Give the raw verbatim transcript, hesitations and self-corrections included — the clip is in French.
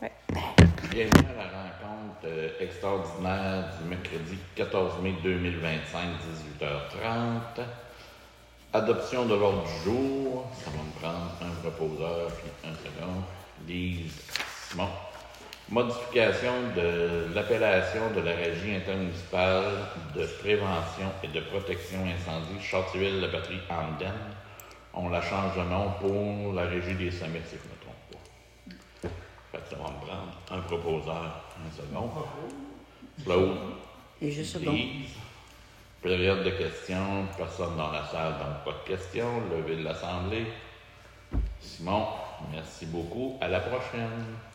Ouais. Bienvenue à la rencontre euh, extraordinaire du mercredi quatorze mai deux mille vingt-cinq, dix-huit heures trente. Adoption de l'ordre du jour. Ça va me prendre un proposeur puis un second. Lise Simon. Modification de l'appellation de la Régie intermunicipale de prévention et de protection incendie Chartierville-la-Patrie-Hamden. On la change de nom pour la Régie des sommets, si je ne me trompe pas. Fait que ça va me prendre un proposeur, un second. Claude. Et juste second. Lise. Période de questions, personne dans la salle, donc pas de questions. Levée de l'Assemblée. Simon, merci beaucoup. À la prochaine.